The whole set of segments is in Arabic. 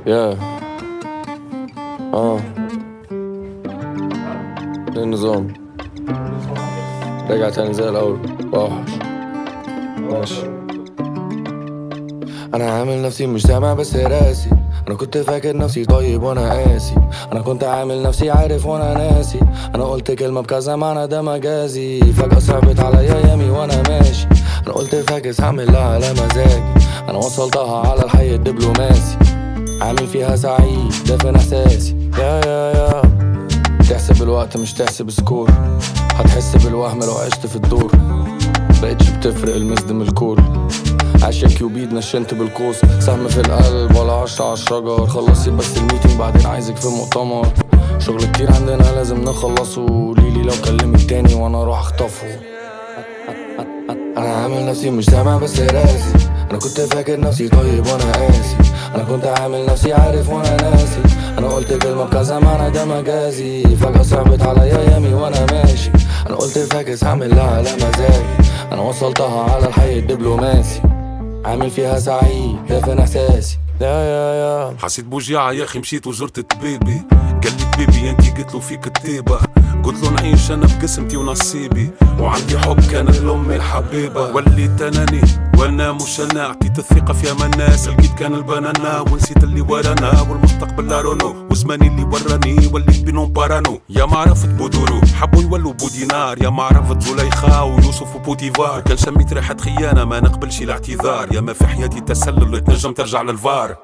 يا اه ايه النظام؟ رجع تاني زي الاول واوحش. ماشي. انا عامل نفسي مش سامع بس راسي. انا كنت فاكر نفسي طيب وانا قاسي. انا كنت عامل نفسي عارف وانا ناسي. انا قلت كلمة بكذا معنى ده مجازي. فجأة صعبت عليا يامي وانا ماشي. انا قلت فاكس هعملها على مزاجي. انا وصلتها على الحي الدبلوماسي. عامل فيها سعيد دافن احساسي. يا تحسب الوقت مش تحسب سكور. هتحس بالوهم لو عشت في الدور. بقتش بتفرق المزد من الكور. عاشق كيوبيد نشنت بالقوس. سهم في القلب ولا 10 على الشجر. خلصي بس الميتنج بعدين عايزك في مؤتمر. شغل كتير عندنا لازم نخلصه. ليلي لو كلمك تاني وانا اروح اخطفه. انا عامل نفسي مش سامع بس راسي. انا كنت فاكر نفسي طيب وانا قاسي. انا كنت عامل نفسي عارف وانا ناسي. انا قلت كلمة بكذا معنى ده مجازي. فجأة صعبت عليا يامي وانا ماشي. انا قلت فاكس هعملها على مزاجي. انا وصلتها على الحي الدبلوماسي. عامل فيها سعيد دافن احساسي. يا حسيت بوجيعة يا اخي مشيت وزرت طبيبي. قال لي طبيبي انتي قلت له فيك كتيبة. قلت له نعيش انا بقسمتي ونصيبي. وعندي حب كانت لامي الحبيبة. وليت اناني وانا مش انا. عطيت الثقة في امان الناس. لقيت كان البنانا ونسيت اللي ورانا. والمستقبل لا رونو وزماني اللي وراني. وليت بينهم بارانو. يا ما عرفت بودورو حبوا يولوا بودينار. يا ما عرفت زليخا ويوسف وبوتيفار. كان شميت ريحة خيانة ما نقبلش الاعتذار. يا ما في حياتي تسلل تنجم ترجع للفار.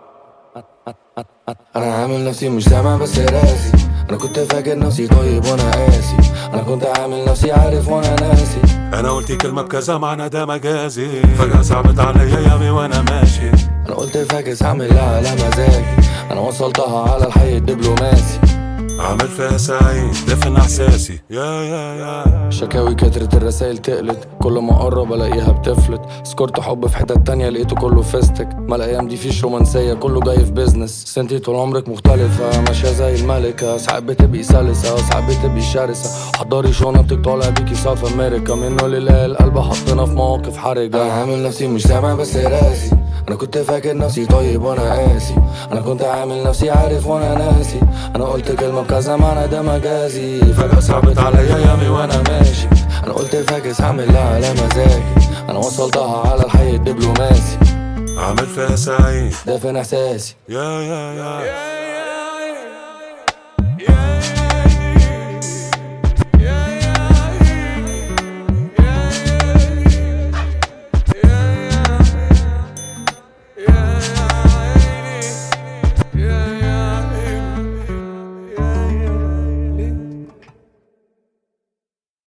انا عامل نفسي مش سامع بس راسي. انا كنت فاكر نفسي طيب وانا قاسي. انا كنت عامل نفسي عارف وانا ناسي. انا قلت كلمة بكذا معنى ده مجازي. فجأة صعبت عليا يامي وانا ماشي. انا قلت فاكس هعملها على مزاجي. انا وصلتها على الحي الدبلوماسي. عامل فيها سعيد دافن احساسي. يا شكاوي كترت الرسايل تقلت. كل ما اقرب الاقيها بتفلت. سكرت حب في حتة تانية لقيته كله فيستك. ما الايام دي فيش رومانسية كله جاي في بيزنس. سنتي طول عمرك مختلفة ماشية زي الملكة. ساعات بتبقي سلسة وساعات بتبقي شرسة. حضري شنطك طالع بيكي ساوث امريكا. منه لله القلب حطنا في مواقف حرجة. انا عامل نفسي مش سامع بس راسي. انا كنت فاكر نفسي طيب وانا قاسي. انا كنت عامل نفسي عارف وانا ناسي. انا قلت كلمة بكذا معنى ده مجازي. فجأة صعبت عليا يامي وانا ماشي. انا قلت فاكس هعملها على مزاجي. انا وصلتها على الحي الدبلوماسي. عامل فيها سعيد دافن احساسي. يا